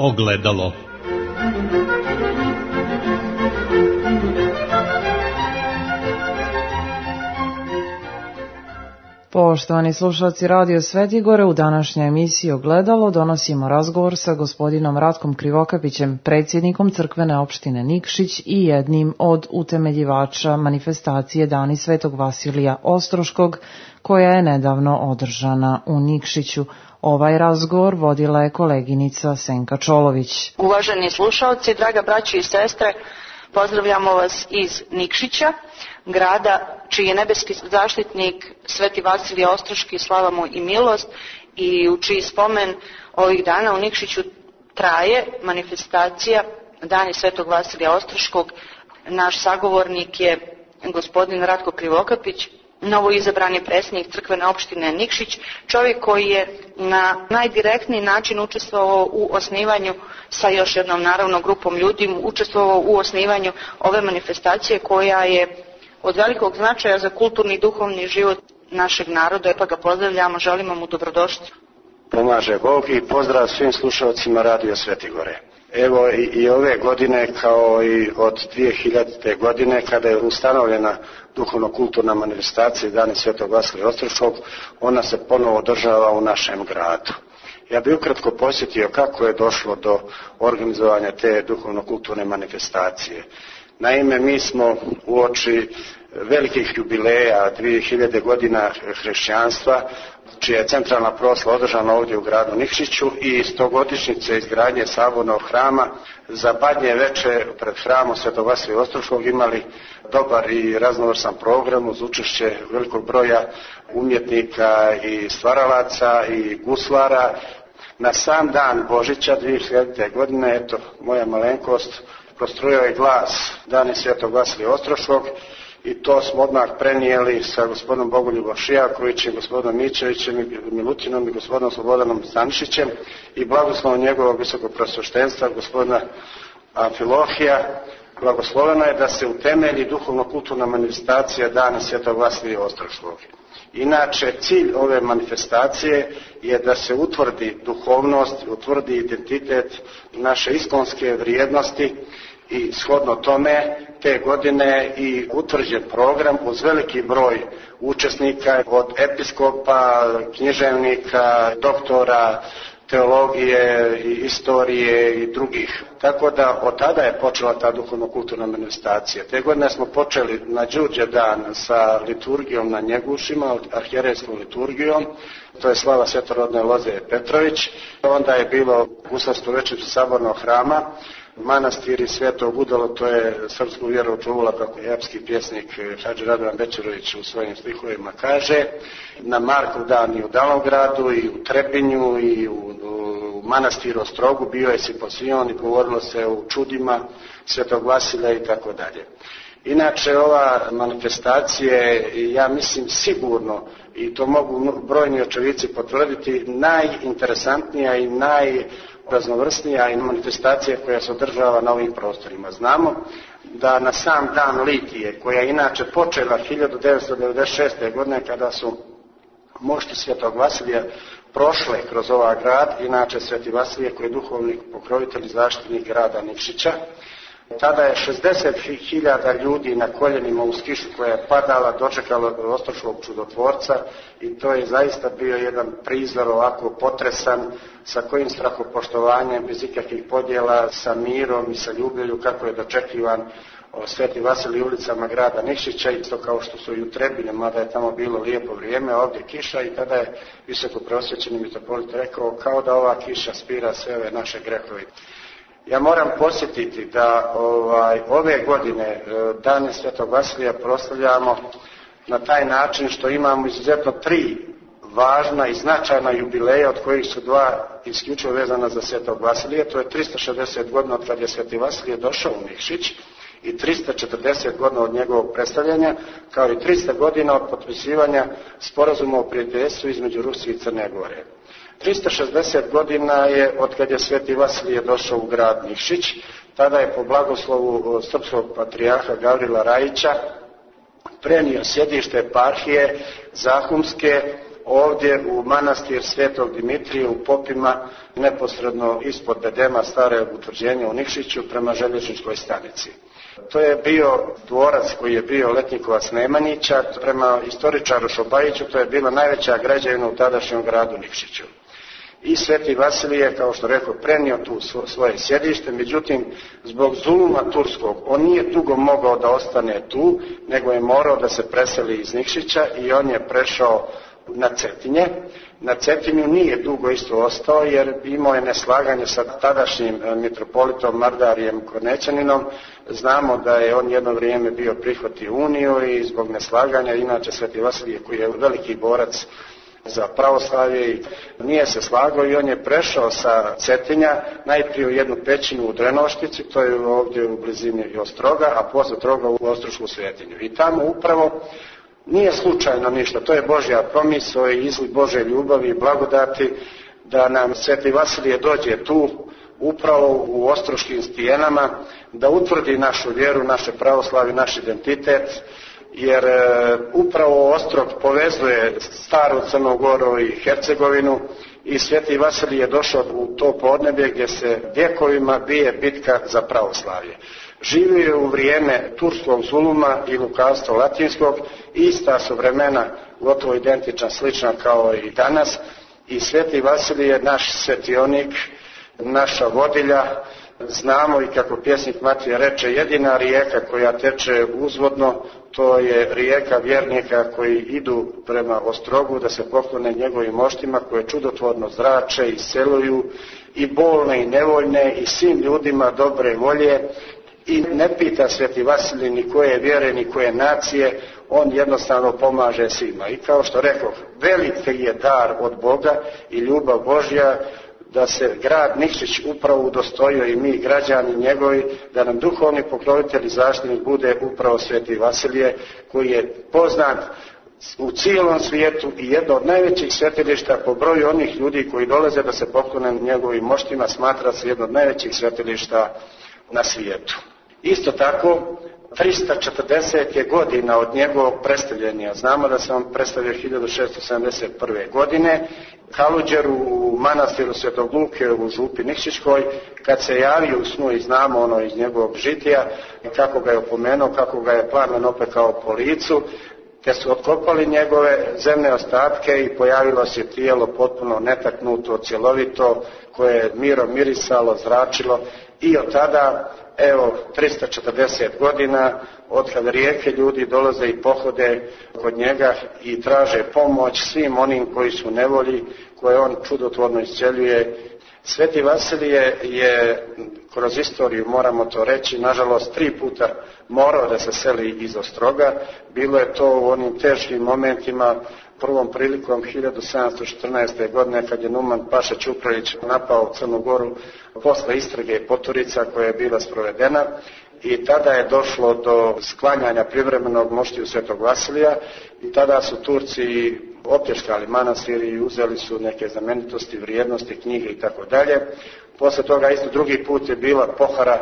Ogledalo. Poštovani slušalci Radio Sveti Gore, u današnjoj emisiji Ogledalo donosimo razgovor sa gospodinom Ratkom Krivokapićem, predsjednikom crkvene opštine Nikšić i jednim od utemeljivača manifestacije Dani Svetog Vasilija Ostroškog, koja je nedavno održana u Nikšiću. Ovaj razgovor vodila je koleginica Senka Čolović. Uvaženi slušalci, draga braćo i sestre, pozdravljamo vas iz Nikšića, grada čiji je nebeski zaštitnik Sveti Vasilije Ostroški, slava mu i milost, i u čiji spomen ovih dana u Nikšiću traje manifestacija Dani Svetog Vasilija Ostroškog. Naš sagovornik je gospodin Ratko Krivokapić, novoizabrani predsjednik crkvene opštine Nikšić, čovjek koji je na najdirektniji način učestvovao u osnivanju, sa još jednom naravno grupom ljudi, učestvovao u osnivanju ove manifestacije koja je od velikog značaja za kulturni i duhovni život našeg naroda. Pa ga pozdravljamo, želimo mu dobrodošlicu. Pomaže Bog i pozdrav svim slušalcima Radio Sveti Gore. Evo i ove godine, kao i od 2000. godine, kada je ustanovljena duhovno-kulturna manifestacija Dani Svetog Vasilija Ostroškog, ona se ponovo održava u našem gradu. Ja bih ukratko posjetio kako je došlo do organizovanja te duhovno-kulturne manifestacije. Naime, mi smo uoči velikih jubileja 2000 godina hrišćanstva, čija je centralna proslava održana ovdje u gradu Nikšiću, i 100-godišnjice izgradnje sabornog hrama, za Badnje veče pred hramom Svetog Vasilija Ostroškog imali dobar i raznovrsan program uz učešće velikog broja umjetnika i stvaralaca i guslara. Na sam dan Božića 2000. godine, eto, moja malenkost prostrujao je glas Dani Svetog Vasilija Ostroškog, i to smo odmah prenijeli sa gospodinom Bogoljubom Šijakovićem, gospodinom Mićevićem, Milutinom i gospodinom Slobodanom Stanišićem i blagoslovom njegovog visokog prosveštenstva gospodina Amfilohija. Blagosloveno je da se utemelji duhovno-kulturna manifestacija Dana Svetog Vasilija Ostroškog. Inače, cilj ove manifestacije je da se utvrdi duhovnost, utvrdi identitet naše iskonske vrijednosti, i shodno tome te godine i utvrđen program uz veliki broj učesnika, od episkopa, književnika, doktora teologije i istorije i drugih. Tako da od tada je počela ta duhovno-kulturna manifestacija. Te godine smo počeli na Đurđe dan sa liturgijom na Njegušima, arhijerejskom liturgijom, to je slava svetorodne Loze Petrović. Onda je bilo guslarstvo večeru sabornog hrama, manastiri Svetog Udala, to je srpsku vjeru očuvala, kako je epski pjesnik Hadži Radovan Bećerović u svojim stihovima kaže. Na Markov dan i u Dalogradu i u Trebinju i u manastiru Ostrogu bio je simpozion i govorilo se o čudima Svetog Vasilija i tako dalje. Inače, ova manifestacija je, ja mislim, sigurno, i to mogu brojni očevici potvrditi, najinteresantnija i najraznovrsnija manifestacija koja se održava na ovim prostorima. Znamo da na sam dan litije, koja je inače počela 1996. godine kada su mošti Svetog Vasilija prošle kroz ovaj grad, inače Sveti Vasilije koji je duhovni pokrovitelj i zaštitnik grada Nikšića, tada je 60.000 ljudi na koljenima uz kišu koja je padala dočekalo Ostroškog čudotvorca, i to je zaista bio jedan prizor ovako potresan, sa kojim strahopoštovanjem, bez ikakvih podjela, sa mirom i sa ljubavlju kako je dočekivan Sveti Vasilij ulicama grada Nikšića, isto kao što su i u Trebinju, mada je tamo bilo lijepo vrijeme, ovdje kiša, i tada je visoko preosvećeni mitropolit rekao kao da ova kiša spira sve ove naše grehove. Ja moram posjetiti da ove godine Dane Svetog Vasilija proslavljamo na taj način što imamo izuzetno 3 važna i značajna jubileja, od kojih su 2 isključivo vezana za Svetog Vasilija. To je 360 godina od kad je Sveti Vasilije došao u Nikšić i 340 godina od njegovog predstavljanja, kao i 300 godina od potpisivanja sporazuma o prijateljstvu između Rusije i Crne Gore. 360 godina je od kad je Sveti Vasilije došao u grad Nikšić. Tada je po blagoslovu srpskog patrijarha Gavrila Rajića prenio sjedište eparhije Zahumske ovdje u manastir Svetog Dimitrija u Popima, neposredno ispod bedema stare utvrđenja u Nikšiću prema željezničkoj stanici. To je bio dvorac koji je bio Letnjikovac Nemanjića, prema istoričaru Šobajiću to je bila najveća građevina u tadašnjem gradu Nikšiću. I Sveti Vasilije, kao što rekao, prenio tu svoje sjedište, međutim, zbog zuluma turskog, on nije dugo mogao da ostane tu, nego je morao da se preseli iz Nikšića i on je prešao na Cetinje. Na Cetinju nije dugo isto ostao, jer imao je neslaganje sa tadašnjim mitropolitom Mardarijem Kornećaninom. Znamo da je on jedno vrijeme bio prihvatio uniju i zbog neslaganja, inače Sveti Vasilije koji je veliki borac za pravoslavlje, nije se slagao i on je prešao sa Cetinja najprije u jednu pećinu u Drenoštici, to je ovdje u blizini Ostroga, a posle toga u Ostrošku Svetinju. I tamo upravo nije slučajno ništa, to je Božja promisao i izliv Božje ljubavi i blagodati da nam Sveti Vasilije dođe tu upravo u ostroškim stijenama, da utvrdi našu vjeru, naše pravoslavlje, naš identitet, jer upravo Ostrog povezuje staru Crnu Goru i Hercegovinu i Sveti Vasilije je došao u to podneblje gdje se vjekovima bije bitka za pravoslavlje. Živio je u vrijeme turskog zuluma i lukavstva latinskog, ista su vremena gotovo identična, slična kao i danas, i Sveti Vasilije je naš svetionik, naša vodilja. Znamo i kako pjesnik Matija reče, jedina rijeka koja teče uzvodno, to je rijeka vjernika koji idu prema Ostrogu da se poklone njegovim moštima koje čudotvorno zrače, isceluju i bolne i nevoljne i svim ljudima dobre volje. I ne pita Sveti Vasilij ni koje vjere, ni koje nacije, on jednostavno pomaže svima. I kao što rekao, veliki je dar od Boga i ljubav Božja da se grad Nikšić upravo udostojio i mi građani njegovi, da nam duhovni pokrovitelj i zaštitnik bude upravo Sveti Vasilije, koji je poznat u cijelom svijetu i jedno od najvećih svetilišta po broju onih ljudi koji dolaze da se poklone njegovim moštima, smatra se jedno od najvećih svetilišta na svijetu. Isto tako, 340 je godina od njegovog predstavljenja. Znamo da se on predstavio 1671. godine. Kaluđer u manastiru Svetog Luke u Župi Nikšićkoj, kad se javio u snu i znamo ono iz njegovog žitija, kako ga je opomenuo, kako ga je plamen opekao po licu, te su otkopali njegove zemne ostatke i pojavilo se tijelo potpuno netaknuto, cjelovito, koje je mirom mirisalo, zračilo i od tada, evo, 340 godina, od kada rijeke ljudi dolaze i pohode kod njega i traže pomoć svim onim koji su u nevolji, koje on čudotvorno isceljuje. Sveti Vasilije je kroz istoriju, moramo to reći, nažalost 3 puta morao da se seli iz Ostroga. Bilo je to u onim teškim momentima, prvom prilikom 1714. godine kad je Numan Paša Ćuprović napao Crnu Goru posle istrage Poturica koja je bila sprovedena, i tada je došlo do sklanjanja privremenog moštiju Svetog Vasilija i tada su Turci opljačkali manastir i uzeli su neke znamenitosti, vrijednosti, knjige i tako dalje. Posle toga isto drugi put je bila pohara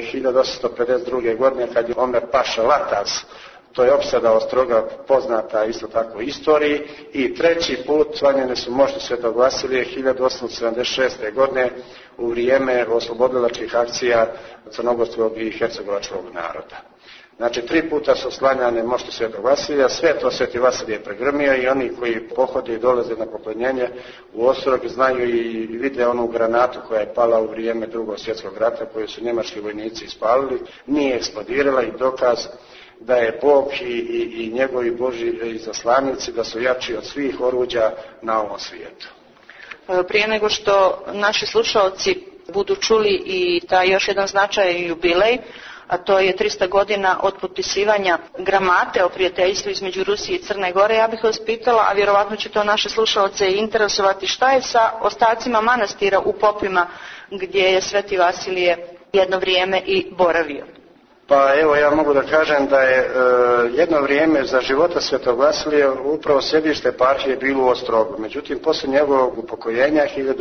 1852. godine kad je Omer Paša Latas, to je opsada Ostroga poznata isto tako istoriji, i treći put svanjene su mošti Svetog Vasilije 1876. godine u vrijeme oslobodilačkih akcija crnogorskog i hercegovačkog naroda. Znači 3 puta su slanjane mošti Svetog Vasilija, sve to Sveti Vasilije pregrmio i oni koji pohode i dolaze na poklonjenje u Ostrog znaju i vide onu granatu koja je pala u vrijeme Drugog svjetskog rata koju su njemački vojnici ispalili, nije eksplodirala i dokaz da je Bog i njegovi Božji izaslanici da su jači od svih oruđa na ovom svijetu. Prije nego što naši slušalci budu čuli i taj još jedan značajan jubilej, a to je 300 godina od potpisivanja gramate o prijateljstvu između Rusije i Crne Gore, ja bih vas pitala, a vjerovatno će to naše slušalce interesovati, šta je sa ostacima manastira u Popima gdje je Sveti Vasilije jedno vrijeme i boravio? Pa evo, ja mogu da kažem da je jedno vrijeme za života Svetog Vasilija upravo sjedište eparhije bilo u Ostrogu. Međutim, poslije njegovog upokojenja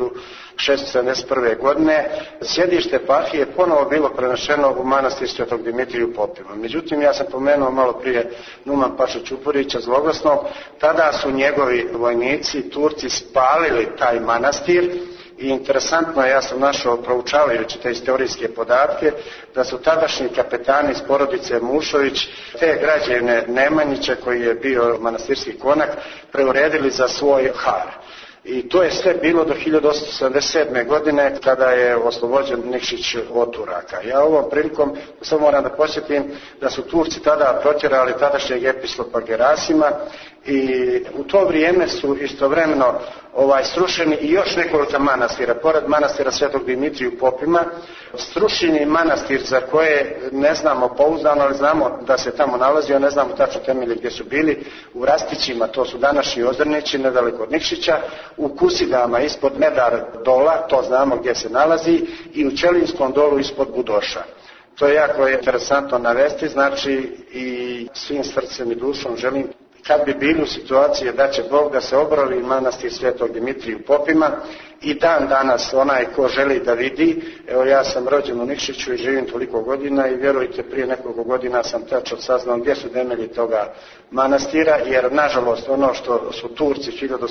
1671. godine sjedište eparhije je ponovo bilo prenešeno u manastir Svetog Dimitrija u Popima. Međutim, ja sam pomenuo malo prije Numan Pašu Čupurića zloglasnog, tada su njegovi vojnici, Turci, spalili taj manastir. I interesantno, ja sam našao, proučavajući te istorijske podatke, da su tadašnji kapetani iz porodice Mušović te građevine Nemanjića, koji je bio manastirski konak, preuredili za svoj har. I to je sve bilo do 1877. godine kada je oslobođen Nikšić od Turaka. Ja ovom prilikom samo moram da posjetim da su Turci tada protjerali tadašnjeg episkopa Gerasima i u to vrijeme su istovremeno srušeni i još nekoliko manastira. Pored manastira Svetog Dimitrija u Popima, srušen je manastir za koje ne znamo pouzdano, ali znamo da se tamo nalazio, ne znamo tačno temelje gdje su bili, u Rastićima, to su današnji Ozrnići, nedaleko od Nikšića, u Kusidama ispod Medar dola, to znamo gdje se nalazi, i u Ćelinskom dolu ispod Budoša. To je jako interesantno navesti, znači i svim srcem i dušom želim, kad bi bili u situaciji da će Bog da se obnovi manastir Svetog Dimitrija u Popima, i dan danas onaj ko želi da vidi, evo ja sam rođen u Nikšiću i živim toliko godina i vjerujte, prije nekoliko godina sam tačno saznao gdje su temelji toga manastira, jer nažalost ono što su Turci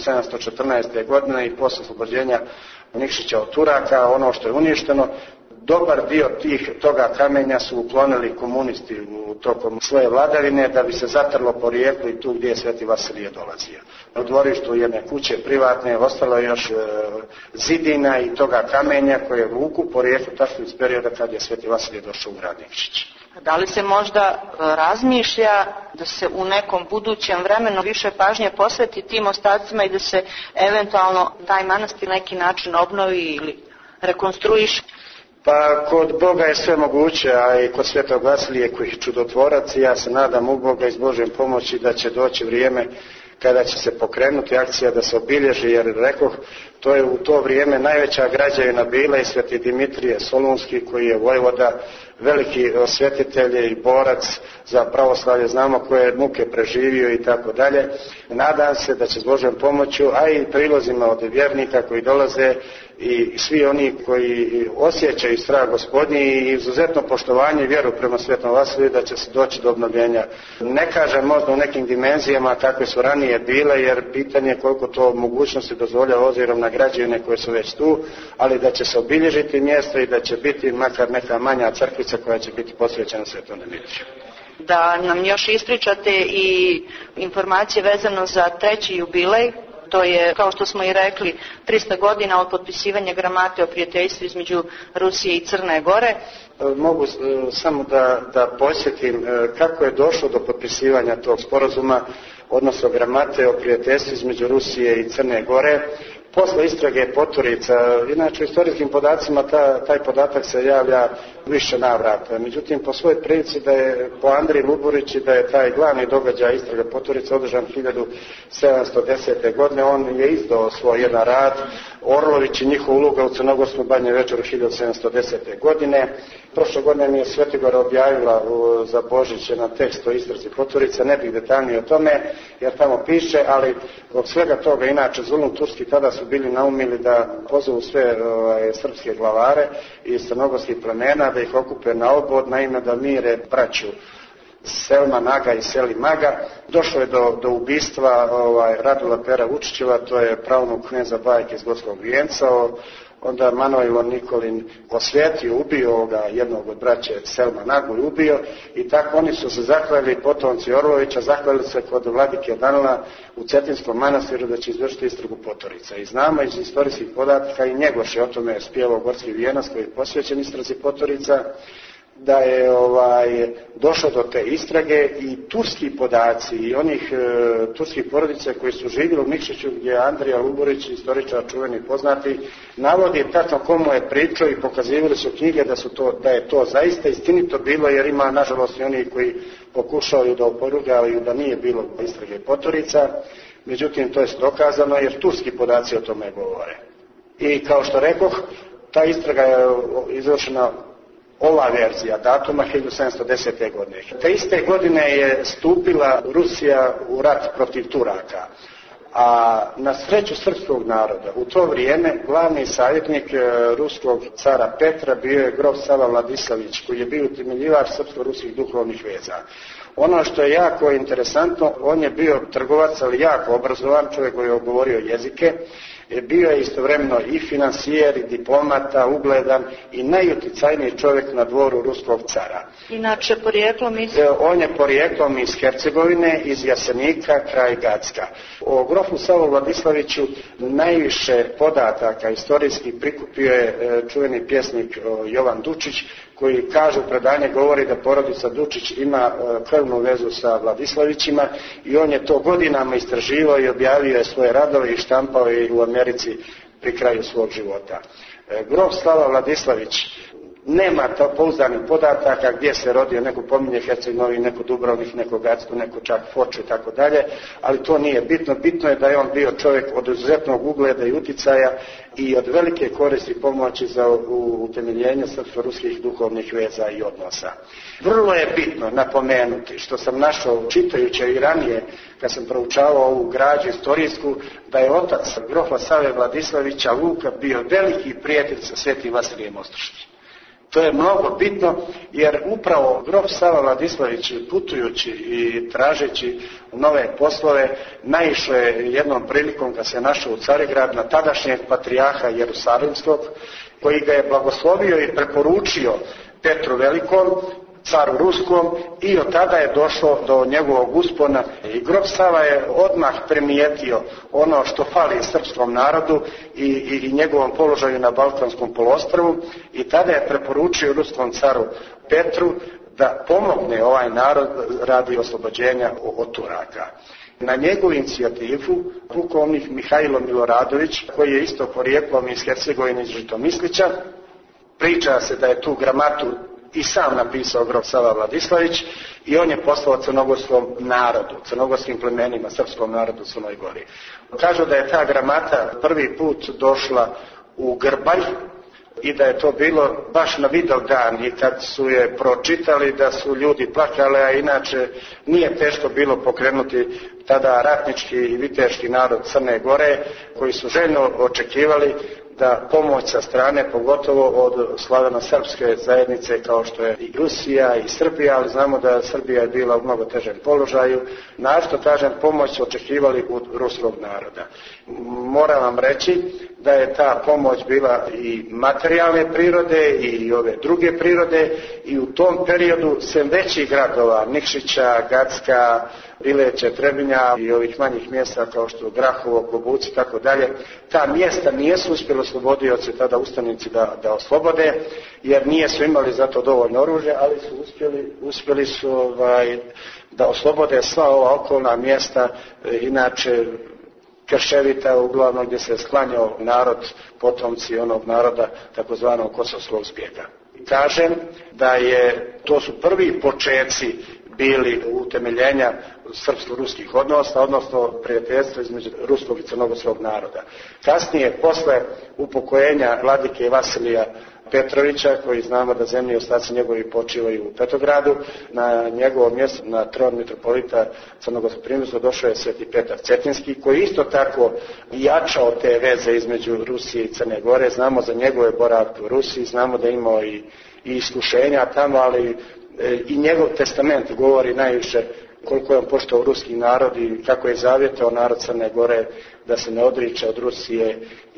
1714. godine i posle oslobođenja Nikšića od Turaka, ono što je uništeno, dobar dio toga kamenja su uklonili komunisti u tokom svoje vladavine da bi se zatrlo porijeklo i tu gdje je Sveti Vasilije dolazio. U dvorištu jedne kuće privatne ostalo je još zidina i toga kamenja koje vuku porijeklo tačno iz perioda kad je Sveti Vasilije došao u grad Nikšić. Da li se možda razmišlja da se u nekom budućem vremenu više pažnje posveti tim ostacima i da se eventualno taj manastir na neki način obnovi ili rekonstruiše? Pa kod Boga je sve moguće, a i kod Svetog Vasilije koji je čudotvorac, ja se nadam u Boga i s Božjom pomoći da će doći vrijeme kada će se pokrenuti akcija da se obilježi, jer rekoh, to je u to vrijeme najveća građevina bila i Sveti Dimitrije Solunski, koji je vojvoda, veliki osvetitelj i borac za pravoslavlje, znamo koje muke preživio i tako dalje. Nadam se da će s Božjom pomoću, a i prilozima od vjernika koji dolaze i svi oni koji osjećaju strah Gospodnji i izuzetno poštovanje i vjeru prema Svetom Vasiliju, da će se doći do obnovljenja. Ne kažem možda u nekim dimenzijama kakve su ranije bile, jer pitanje je koliko to mogućnosti dozvoljava obzirom na građevine koje su već tu, ali da će se obilježiti mjesto i da će biti makar neka manja crkvica koja će biti posvećena Svetom Dimitriju. Da nam još ispričate i informacije vezano za 3. jubilej. To je, kao što smo i rekli, 300 godina od potpisivanja gramate o prijateljstvu između Rusije i Crne Gore. Mogu samo da posjetim kako je došlo do potpisivanja tog sporazuma, odnosno gramate o prijateljstvu između Rusije i Crne Gore. Posle istrage Poturica, inače u istorijskim podacima taj podatak se javlja više navrata. Međutim, po svojoj prilici da je po Andriji Luburići da je taj glavni događaj istrage Poturica održan 1710. godine, on je izdao svoj jedan rad, Orlović i njihova uloga u Crnogorskom Badnje večeru 1710. godine. Prošle godine mi je Svetigora objavila za Božić na tekst o istrazi Poturica, ne bih detaljnije o tome jer tamo piše, ali od svega toga, inače zulum turski tada su bili naumili da pozovu sve srpske glavare iz crnogorskih plemena, da ih okupe na obod, naime da mire braću Selma Naga i Seli Maga. Došlo je do ubistva Radula Pera Vučićeva, to je pravnog kneza Bajke iz Gorskog Vijenca. Onda Manojlo Nikolin osvetio, ubio jednog od braće Selma Nagu i ubio, i tako oni su se zahvalili, potomci Orlovića, zahvalili se kod vladike Danila u Cetinskom manastiru da će izvršiti istragu Poturica. I znamo iz istorijskih podataka, i Njegoš je o tome spjevao Gorski Vijenac koji je posvećen istrazi Poturica, da je došlo do te istrage i turski podaci i onih turskih porodica koji su živjeli u Nikšiću, gdje je Andrija Luburić, istoričar čuveni poznati, navodi tačno komu je pričao i pokazivali su knjige da je to zaista istinito bilo, jer ima nažalost i oni koji pokušavaju da opovrgavaju da nije bilo istrage Poturica. Međutim, to je dokazano jer turski podaci o tome govore. I kao što rekoh, ta istraga je izvršena ova verzija datuma 1710. godine. Te iste godine je stupila Rusija u rat protiv Turaka. A na sreću srpskog naroda u to vrijeme glavni savjetnik ruskog cara Petra bio je grof Sava Vladislavić, koji je bio utemeljivač srpsko-ruskih duhovnih veza. Ono što je jako interesantno, on je bio trgovac, ali jako obrazovan čovjek koji je govorio jezike, bio je istovremeno i finansijer, i diplomata, ugledan i najuticajniji čovjek na dvoru ruskog cara. Inače, porijeklom iz... On je porijeklom iz Hercegovine, iz Jasenika, kraj Gacka. O grofu Savu Vladislaviću najviše podataka istorijski prikupio je čuveni pjesnik Jovan Dučić, koji kaže, predanje govori da porodica Dučić ima krvnu vezu sa Vladislavićima i on je to godinama istraživao i objavio je svoje radove i štampao je u Americi pri kraju svog života. Grof Sava Vladislavić nema pouzdanih podataka gdje se rodio, neko pominje Herceg-Novi, neko Dubrovnik, neko Gacku, neko čak Foču i tako dalje, ali to nije bitno. Bitno je da je on bio čovjek od izuzetnog ugleda i uticaja i od velike koristi i pomoći za utemeljenje srpsko-ruskih duhovnih veza i odnosa. Vrlo je bitno napomenuti, što sam našao čitajući i ranije kad sam proučavao ovu građu istorijsku, da je otac grofa Save Vladislavića Luka bio veliki prijatelj sa Svetim Vasilijem Ostroškim. To je mnogo bitno, jer upravo grof Sava Vladislavić, putujući i tražeći nove poslove, naišao je jednom prilikom kad se našao u Carigrad na tadašnjeg patrijarha Jerusalimskog, koji ga je blagoslovio i preporučio Petru Velikom, caru Ruskom, i od tada je došlo do njegovog uspona. I grof Sava je odmah primijetio ono što fali srpskom narodu i njegovom položaju na Balkanskom poluostrvu, i tada je preporučio ruskom caru Petru da pomogne ovaj narod radi oslobođenja od Turaka. Na njegovu inicijativu pukovnik Mihajlo Miloradović, koji je isto porijeklom iz Hercegovine, iz Žitomislića, priča se da je tu gramatu i sam napisao grof Sava Vladislavić, i on je poslao crnogorskom narodu, crnogorskim plemenima, srpskom narodu u Crnoj Gori. Kažu da je ta gramata prvi put došla u Grbalj i da je to bilo baš na Vidovdan, i kad su je pročitali da su ljudi plakali, a inače nije teško bilo pokrenuti tada ratnički i viteški narod Crne Gore, koji su željno očekivali da pomoć sa strane, pogotovo od slaveno-srpske zajednice kao što je i Rusija i Srbija, ali znamo da Srbija je bila u mnogo težem položaju, našto kažem pomoć su očekivali od ruskog naroda. Moram vam reći da je ta pomoć bila i materijalne prirode i ove druge prirode, i u tom periodu sem većih gradova, Nikšića, Gacka, Bileće, Trebinja i ovih manjih mjesta kao što Grahovo, Klobuci i tako dalje, ta mjesta nijesu uspjeli oslobodioci tada ustanici da oslobode, jer nijesu imali za to dovoljno oružja, ali su uspjeli su da oslobode sva ova okolna mjesta, inače krševita, uglavnom gdje se sklanjao narod, potomci onog naroda takozvanog kosovskog zbjega. Kažem da to su prvi počeci bili utemeljenja srpsko-ruskih odnosa, odnosno prijateljstva između ruskog i crnogorskog naroda. Kasnije, posle upokojenja vladike Vasilija Petrovića, koji znamo da zemlji ostaci njegovi počivaju u Petrogradu, na njegovo mjesto, na tron mitropolita Crnogorsko-primorskog, došao je Sveti Petar Cetinski, koji isto tako jačao te veze između Rusije i Crne Gore. Znamo za njegove boravke u Rusiji, znamo da je imao i iskušenja tamo, ali i njegov testament govori najviše koliko je on poštovao ruski narod i kako je zavjetao narod Crne Gore da se ne odriče od Rusije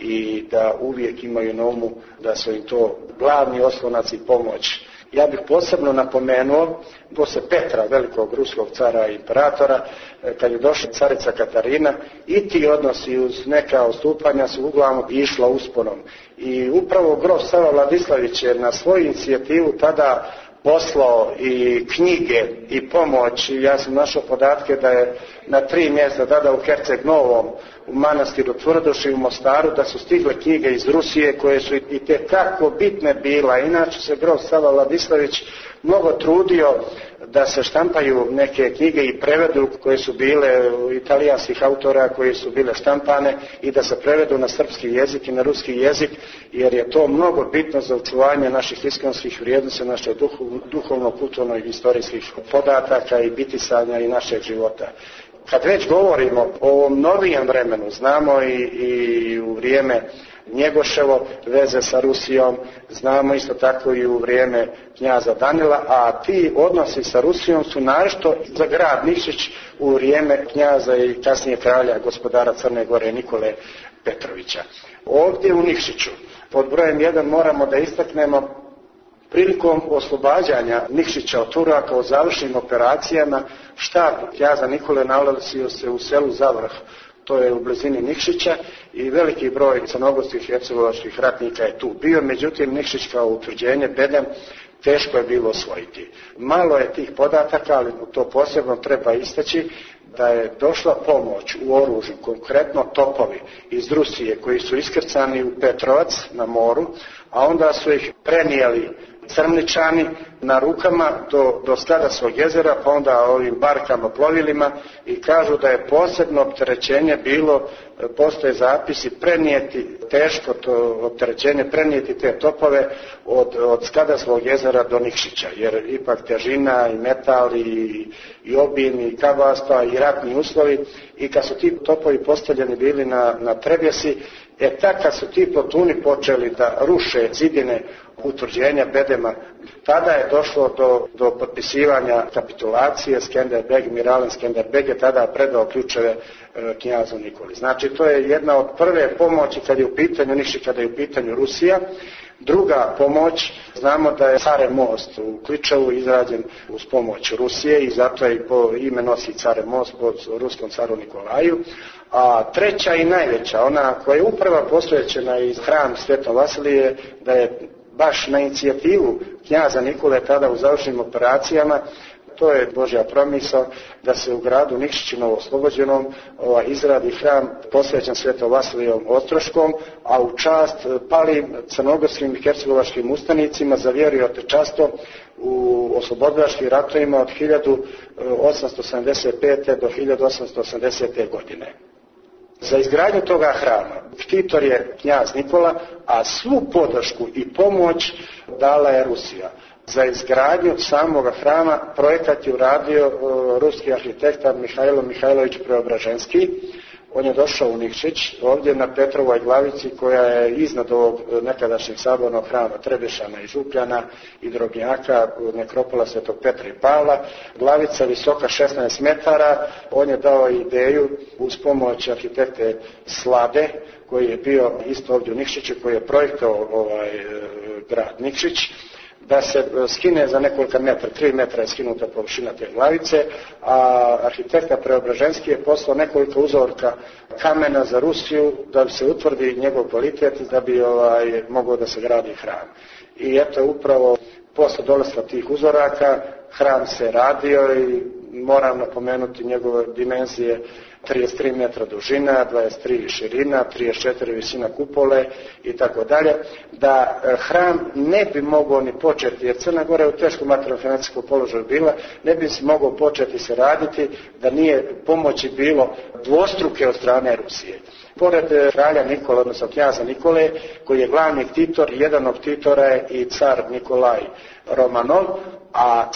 i da uvijek imaju na umu da su im to glavni oslonac i pomoć. Ja bih posebno napomenuo, posle Petra, velikog ruskog cara i imperatora, kad je došla carica Katarina, i ti odnosi uz neka odstupanja su uglavnom išla usponom. I upravo grof Sava Vladislavić je na svoju inicijativu tada poslao i knjige i pomoć. Ja sam našao podatke da je na 3 mjesta, tada u Herceg-Novom, u manastiru Tvrdoši, u Mostaru, da su stigle knjige iz Rusije koje su i tekako bitne bila. Inače se grof Sava Vladislavić mnogo trudio da se štampaju neke knjige i prevedu koje su bile italijanskih autora, koje su bile štampane i da se prevedu na srpski jezik i na ruski jezik, jer je to mnogo bitno za očuvanje naših iskonskih vrijednosti, našeg duhovno, kulturno i historijskih podataka i bitisanja i našeg života. Kad već govorimo o ovom novijem vremenu, znamo i u vrijeme Njegoševo veze sa Rusijom, znamo isto tako i u vrijeme knjaza Danila, a ti odnosi sa Rusijom su naročito za grad Nikšić u vrijeme knjaza i kasnije kralja gospodara Crne Gore Nikole Petrovića. Ovdje u Nikšiću pod brojem 1 moramo da istaknemo prilikom oslobađanja Nikšića od Turaka u završnim operacijama štab knjaza Nikole nalazio se u selu Zavrh, to je u blizini Nikšića, i veliki broj crnogorskih i hercegovačkih ratnika je tu bio, međutim Nikšić kao utvrđenje bedem teško je bilo osvojiti. Malo je tih podataka, ali to posebno treba istaći da je došla pomoć u oružju, konkretno topovi iz Rusije koji su iskrcani u Petrovac na moru, a onda su ih prenijeli Crničani na rukama do Skadavskog jezera, pa onda ovim barkama, plovilima, i kažu da je posebno opterećenje bilo, postoje zapisi, prenijeti, teško to opterećenje, prenijeti te topove od Skadavskog jezera do Nikšića, jer ipak težina i metal i obin i kabastva i ratni uslovi, i kad su ti topovi postavljeni bili na Trebjesi, tak kad su ti plotuni počeli da ruše zidine utvrđenja bedema, tada je došlo do potpisivanja kapitulacije. Skenderbeg, Miralen Skenderbeg je tada predao ključeve knjazu Nikoli. Znači, to je jedna od prve pomoći kad je u pitanju Nikšić, kada je u pitanju Rusija. Druga pomoć, znamo da je Care most u Kličevu izrađen uz pomoć Rusije i zato je po ime nosi Care most po ruskom caru Nikolaju. A treća i najveća, ona koja je upravo posvećena iz hram Svetom Vasilije, da je baš na inicijativu knjaza Nikole tada u završnim operacijama, to je Božja promisao da se u gradu Nikšiću novooslobođenom izradi hram posvećen Svetom Vasilijom Ostroškom, a u čast palim crnogorskim i hercegovačkim ustanicima za vjeru i otečastvo u oslobodilačkim ratovima od 1875. do 1880. godine. Za izgradnju toga hrama ktitor je knjaz Nikola, a svu podršku i pomoć dala je Rusija. Za izgradnju samoga hrama projekat je uradio ruski arhitekta Mihajlo Mihajlović Preobraženski. On je došao u Nikšić, ovdje na Petrovoj glavici koja je iznad ovog nekadašnjeg sabornog hrama Trebešana i Župljana i Drobnjaka, nekropola Svetog Petra i Pavla. Glavica visoka 16 metara, on je dao ideju uz pomoć arhitekte Slade, koji je bio isto ovdje u Nikšiću, koji je projektao grad Nikšić, da se skine za nekoliko metra, 3 metra je skinuta površina te glavice, a arhitekta Preobraženski je poslao nekoliko uzorka kamena za Rusiju da se utvrdi njegov kvalitet, da bi mogao da se gradi hram. I eto, upravo posle dolaska tih uzoraka hram se radio i moram napomenuti njegove dimenzije: 33 metra dužina, 23 širina, 34 visina kupole i tako dalje, da hram ne bi mogao ni početi, jer Crna Gora je u teškom materijalno-financijskom položaju bila, ne bi se mogao početi se raditi da nije pomoći bilo dvostruke od strane Rusije. Pored kralja Nikola, odnosno knjaza Nikole, koji je glavni ktitor, jedan od ktitora je i car Nikolaj Romanov, a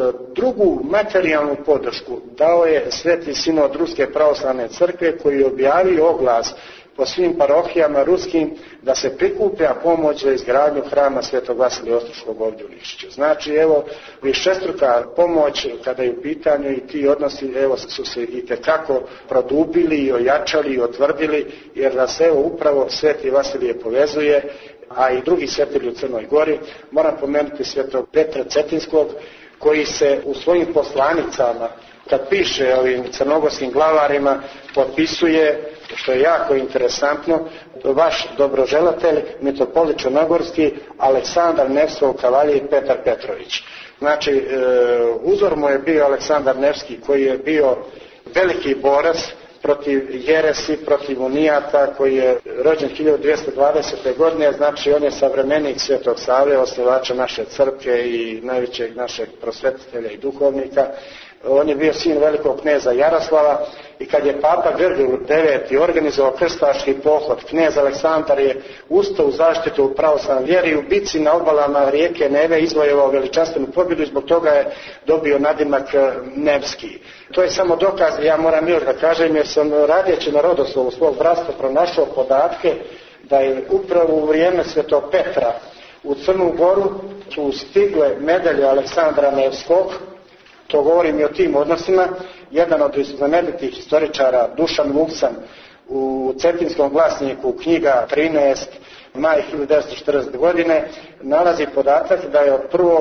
drugu materijalnu podršku dao je Sveti sinod Ruske pravoslavne crkve, koji je objavio oglas po svim parohijama ruskim da se prikuplja pomoć za izgradnju hrama Svetog Vasilija Ostroškog ovdje u Nikšiću. Znači, evo, višestruka pomoć kada je u pitanju i ti odnosi, evo, su se itekako produbili i ojačali i otvrdili, jer da se evo upravo Sveti Vasilije povezuje, a i drugi svetitelji u Crnoj Gori. Moram pomenuti Svetog Petra Cetinskog, koji se u svojim poslanicama, kad piše ovim crnogorskim glavarima, potpisuje, što je jako interesantno, vaš dobroželatelj, mitropolit Crnogorski, Aleksandar Nevskov kavaljer Petar Petrović. Znači, uzor mu je bio Aleksandar Nevski, koji je bio veliki borac protiv jeresi, protiv unijata, koji je rođen 1220. godine, znači on je savremenik Svetog Save, osnivača naše crkve i najvećeg našeg prosvetitelja i duhovnika. On je bio sin velikog kneza Jaroslava i kad je papa Grgor IX organizovao krstaški pohod, knez Aleksandar je ustao u zaštitu pravoslavne vjere i u bici na obalama rijeke Neve izvojevao veličanstvenu pobjedu i zbog toga je dobio nadimak Nevski. To je samo dokaz, ja moram još da kažem, jer sam radeći na rodoslovu svog bratstva pronašao podatke da je upravo u vrijeme Svetog Petra u Crnu Goru su stigle medalje Aleksandra Nevskog. To govorim i o tim odnosima. Jedan od znamenitih historičara, Dušan Vuksan, u Cetinskom glasniku knjiga 13. maj 1940. godine nalazi podatak da je od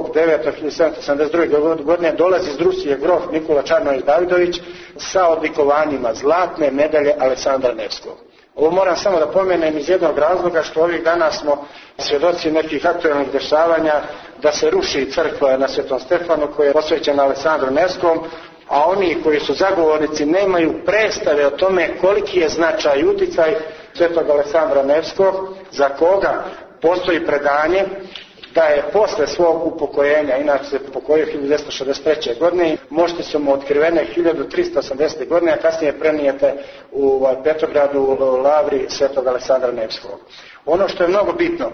1.9.1772. godine dolazi iz Rusije grof Nikola Čarnović Davidović sa odlikovanjima zlatne medalje Aleksandra Nevskog. Ovo moram samo da pomenem iz jednog razloga što ovih dana smo svjedoci nekih aktualnih dešavanja da se ruši crkva na Svetom Stefanu koja je posvećena Aleksandru Nevskom, a oni koji su zagovornici nemaju predstave o tome koliki je značaj i uticaj Svetog Aleksandra Nevskog, za koga postoji predanje da je posle svog upokojenja, inače se pokojio 1963. godine, mošti su mu otkrivene 1380. godine, a kasnije prenijete u Petrogradu lavri Svetog Aleksandra Nevskog. Ono što je mnogo bitno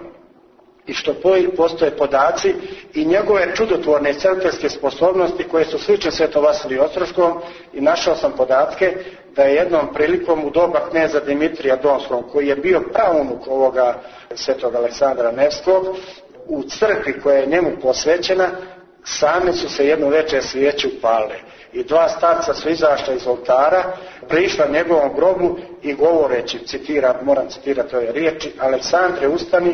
i što postoje podaci i njegove čudotvorne crkvenske sposobnosti koje su slične Svetom Vasiliju Ostroškom, i našao sam podatke da je jednom prilikom u doba kneza Dimitrija Donskog, koji je bio praunuk ovoga Svetog Aleksandra Nevskog, u crkvi koja je njemu posvećena, same su se jedno večer svijeće upale i dva starca su izašla iz oltara, prišla njegovom grobu i govoreći, moram citirati ove riječi: Aleksandre, ustani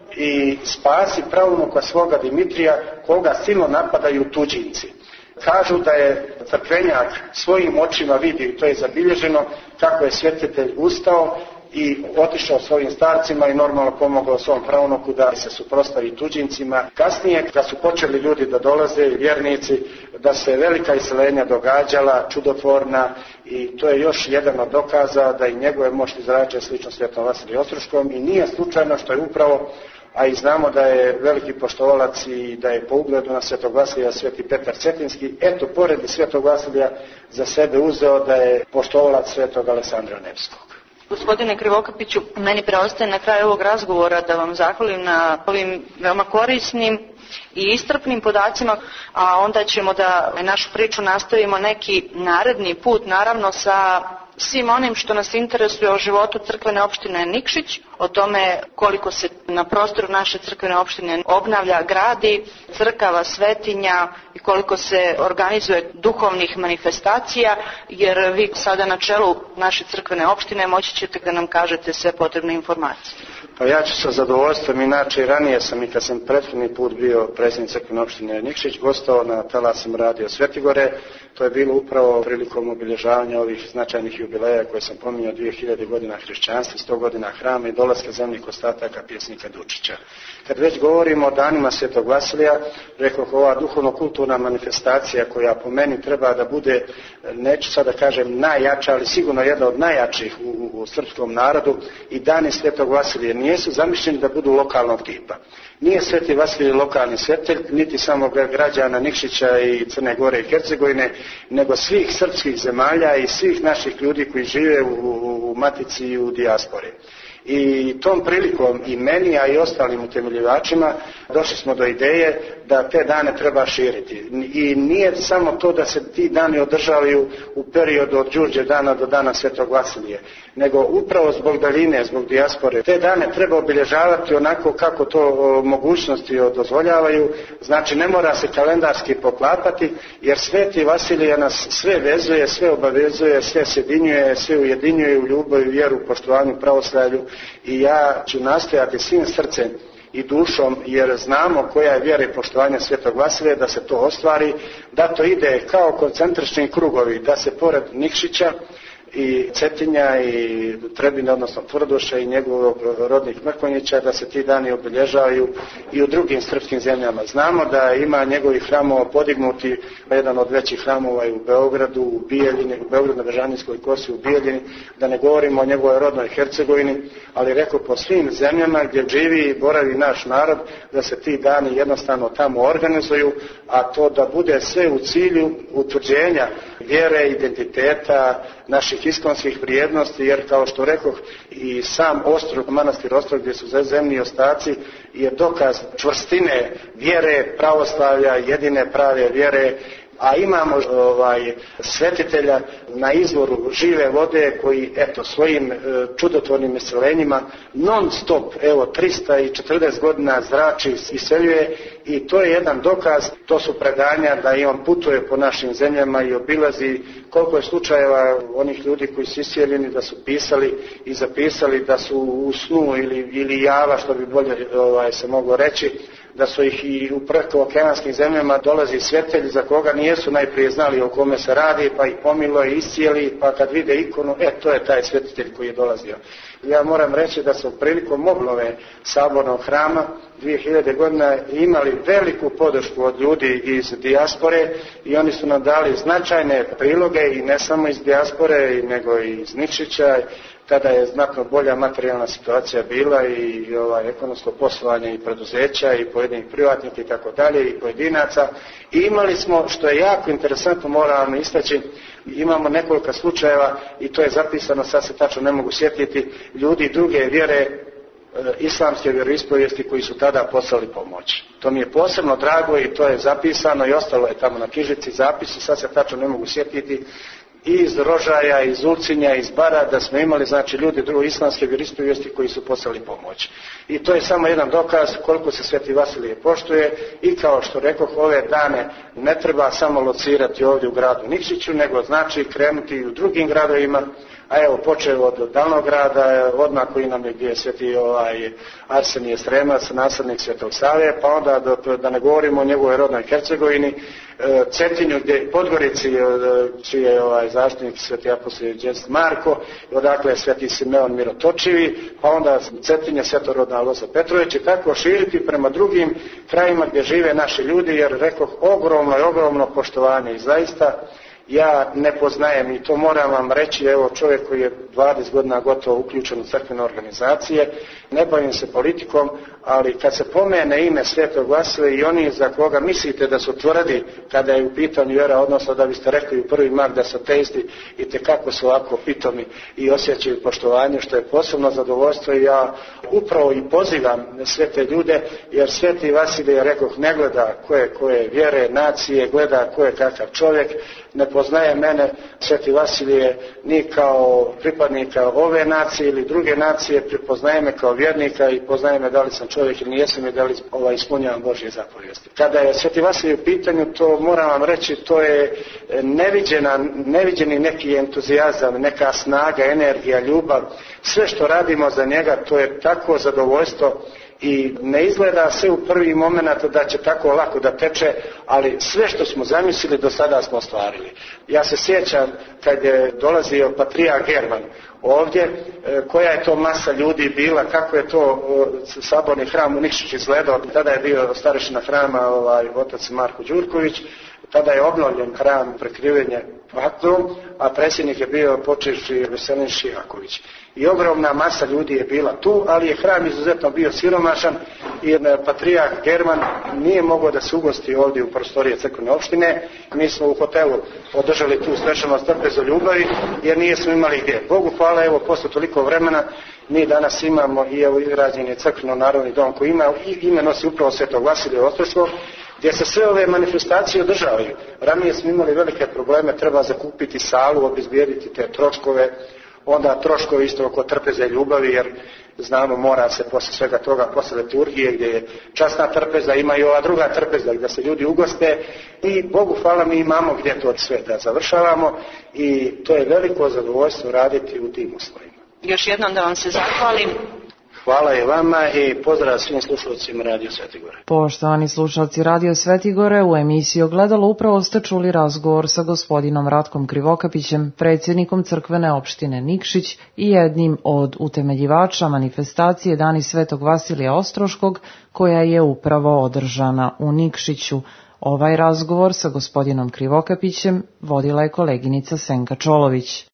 i spasi praunuka svoga Dimitrija, koga silno napadaju tuđinci. Kažu da je crkvenjak svojim očima vidio, i to je zabilježeno, kako je svjetitelj ustao i otišao svojim starcima i normalno pomogao svom praunuku da se suprotstavi tuđincima. Kasnije, kad su počeli ljudi da dolaze, vjernici, da se velika iseljenja događala, čudotvorna, i to je još jedan od dokaza da i njegove mošti zrače slično Svetom Vasiliju Ostroškom, i nije slučajno što je upravo, a i znamo da je veliki poštovalac i da je po ugledu na Svetog Vasilija Sveti Petar Cetinski, eto, pored Svetog Vasilija za sebe uzeo da je poštovalac Svetog Aleksandra Nevskog. Gospodine Krivokapiću, meni preostaje na kraju ovog razgovora da vam zahvalim na ovim veoma korisnim i iscrpnim podacima, a onda ćemo da našu priču nastavimo neki naredni put, naravno sa svim onim što nas interesuje o životu crkvene opštine Nikšić, o tome koliko se na prostoru naše crkvene opštine obnavlja, gradi, crkava, svetinja i koliko se organizuje duhovnih manifestacija, jer vi sada na čelu naše crkvene opštine moći ćete da nam kažete sve potrebne informacije. Pa ja ću sa zadovoljstvom, inače i ranije sam, i kad sam prethodni put bio predsjednik crkvene opštine Nikšić, gostao na talasima Radio Svetigore. To je bilo upravo prilikom obilježavanja ovih značajnih jubileja koje sam pominjao, 2000 godina hrišćanstva, 100 godina hrama i dolaska zemljih ostataka pjesnika Dučića. Kad već govorimo o danima Svetog Vasilija, rekao, ova duhovno-kulturna manifestacija koja po meni treba da bude, neću sada kažem najjača, ali sigurno jedna od najjačih u srpskom narodu, i dani Svetog Vasilija nisu zamišljeni da budu lokalnog tipa. Nije Sveti Vasilij lokalni svetelj, niti samo građana Nikšića i Crne Gore i Hercegovine, nego svih srpskih zemalja i svih naših ljudi koji žive u matici i u dijaspori. I tom prilikom i meni, a i ostalim utemeljivačima, došli smo do ideje da te dane treba širiti. I nije samo to da se ti dani održavaju u periodu od Đurđe dana do dana Svetog Vasilija, nego upravo zbog daljine, zbog dijaspore. Te dane treba obilježavati onako kako to mogućnosti dozvoljavaju, znači ne mora se kalendarski poklapati, jer Sveti Vasilije nas sve vezuje, sve obavezuje, sve sjedinjuje, sve ujedinjuje u ljubav, vjeru, poštovanju, pravoslavlju, i ja ću nastojati svim srcem i dušom, jer znamo koja je vjera i poštovanja Svetog Vasilija, da se to ostvari, da to ide kao koncentrični krugovi, da se pored Nikšića i Cetinja i Trebinja, odnosno Tvrdoša i njegovog rodnih Mrkonjića, da se ti dani obilježavaju i u drugim srpskim zemljama. Znamo da ima njegovih hramova podignuti, jedan od većih hramova je u Beogradu, u Bijeljini, u Beogradu na Bežanijskoj kosi, u Bijeljini, da ne govorimo o njegovoj rodnoj Hercegovini, ali rekao po svim zemljama gdje živi i boravi naš narod, da se ti dani jednostavno tamo organizuju, a to da bude sve u cilju utvrđenja vjere, identiteta, naših iskonskih vrijednosti, jer kao što rekoh i sam Ostrog, manastir Ostrog gdje su zemlji ostaci je dokaz čvrstine vjere, pravoslavlja, jedine prave vjere, a imamo svetitelja na izvoru žive vode koji svojim čudotvornim isceljenjima non stop 340 godina zrači, iseljuje, i to je jedan dokaz, to su predanja da i on putuje po našim zemljama i obilazi. Koliko je slučajeva onih ljudi koji su iseljeni da su pisali i zapisali da su u snu ili java, što bi bolje se moglo reći, da su ih i u prekookeanskim zemljama dolazi svetelj za koga nijesu najprije znali o kome se radi, pa ih pomilo i iscijeli, pa kad vide ikonu, to je taj svetitelj koji je dolazio. Ja moram reći da su prilikom obnove sabornog hrama 2000 godina imali veliku podršku od ljudi iz dijaspore i oni su nam dali značajne priloge i ne samo iz dijaspore, nego i iz Nikšića. Tada je znatno bolja materijalna situacija bila i ekonomsko poslovanje i preduzeća i pojedinih privatnika i tako dalje i pojedinaca. I imali smo, što je jako interesantno, moram istaći, imamo nekoliko slučajeva i to je zapisano, sad se tačno ne mogu sjetiti, ljudi druge vjere, islamske vjeroispovijesti koji su tada poslali pomoć. To mi je posebno drago i to je zapisano i ostalo je tamo na knjižici zapisi, sad se tačno ne mogu sjetiti, i iz Rožaja, iz Ulcinja, iz Bara, da smo imali ljudi druge islamske vjeroispovijesti koji su poslali pomoć. I to je samo jedan dokaz koliko se Sveti Vasilije poštuje i kao što rekoh, ove dane ne treba samo locirati ovdje u gradu Nikšiću, nego znači krenuti i u drugim gradovima, a evo počeo od Davnograda, odmah koji nam je gdje je sveti Arsenije Sremac, naslednik Svetog Save, pa onda da ne govorimo o njegovoj rodnoj Hercegovini, Cetinju gdje je Podgorici, čiji je zaštitnik sveti apostol Đest Marko, odakle je sveti Simeon Mirotočivi, pa onda Cetinje svetorodna Alojzije Petrović, i tako širiti prema drugim krajima gdje žive naši ljudi, jer rekoh, ogromno poštovanje i zaista ja ne poznajem, i to moram vam reći, evo čovjek koji je 20 godina gotovo uključen u crkvene organizacije, ne bavim se politikom, ali kad se pomene ime Svetog Vasilija i oni za koga mislite da su tvrdi kada je u pitanju vjera, odnosno da biste rekli u prvi mah da su ateisti, i tekako su ovako pitomi i osjećaju poštovanje, što je posebno zadovoljstvo, i ja upravo i pozivam sve te ljude, jer Sveti Vasilije, rekoh, ne gleda koje vjere, nacije, gleda ko je kakav čovjek, ne poznaje mene Sveti Vasilije ni kao pripadnika ove nacije ili druge nacije, prepoznaje me kao vjernika i poznaje me da li sam čovjek ili nijesam i da li ispunjavam Božje zapovijesti. Kada je Sveti Vasilije u pitanju, to moram vam reći, to je neviđeni neki entuzijazam, neka snaga, energija, ljubav. Sve što radimo za njega, to je tako zadovoljstvo. I ne izgleda sve u prvi moment da će tako lako da teče, ali sve što smo zamislili do sada smo ostvarili. Ja se sjećam kad je dolazio patrijarh German ovdje, koja je to masa ljudi bila, kako je to saborni hram u Nikšiću izgledao. Tada je bio starešina hrama otac Marko Đurković, tada je obnovljen hram prekrivenje vatrom, a predsjednik je bio počivši Veselin Šijaković. I ogromna masa ljudi je bila tu, ali je hram izuzetno bio siromašan i patrijarh German nije mogao da se ugosti ovdje u prostorije crkvene opštine. Mi smo u hotelu održali tu svečanost trpezu ljubavi jer nismo imali gdje. Bogu hvala, evo posle toliko vremena mi danas imamo i evo izgrađen je crkveno narodni dom koji ima ime nosi upravo Svetog Vasilija Ostrogskog, gdje se sve ove manifestacije održavaju. Ranije smo imali velike probleme, treba zakupiti salu, obezbijediti te troškove, onda troškovi isto oko trpeze ljubavi, jer znamo mora se posle svega toga, posle liturgije gdje je časna trpeza, ima i ova druga trpeza gdje se ljudi ugoste i Bogu hvala mi imamo gdje to sve da završavamo i to je veliko zadovoljstvo raditi u tim uslovima. Još jednom da vam se zahvalim Hvala i vama i pozdrav svim slušalcima Radio Svetigore. Poštovani slušalci Radio Svetigore, u emisiji Ogledalo upravo ste čuli razgovor sa gospodinom Ratkom Krivokapićem, predsjednikom crkvene opštine Nikšić i jednim od utemeljivača manifestacije Dani Svetog Vasilija Ostroškog, koja je upravo održana u Nikšiću. Ovaj razgovor sa gospodinom Krivokapićem vodila je koleginica Senka Čolović.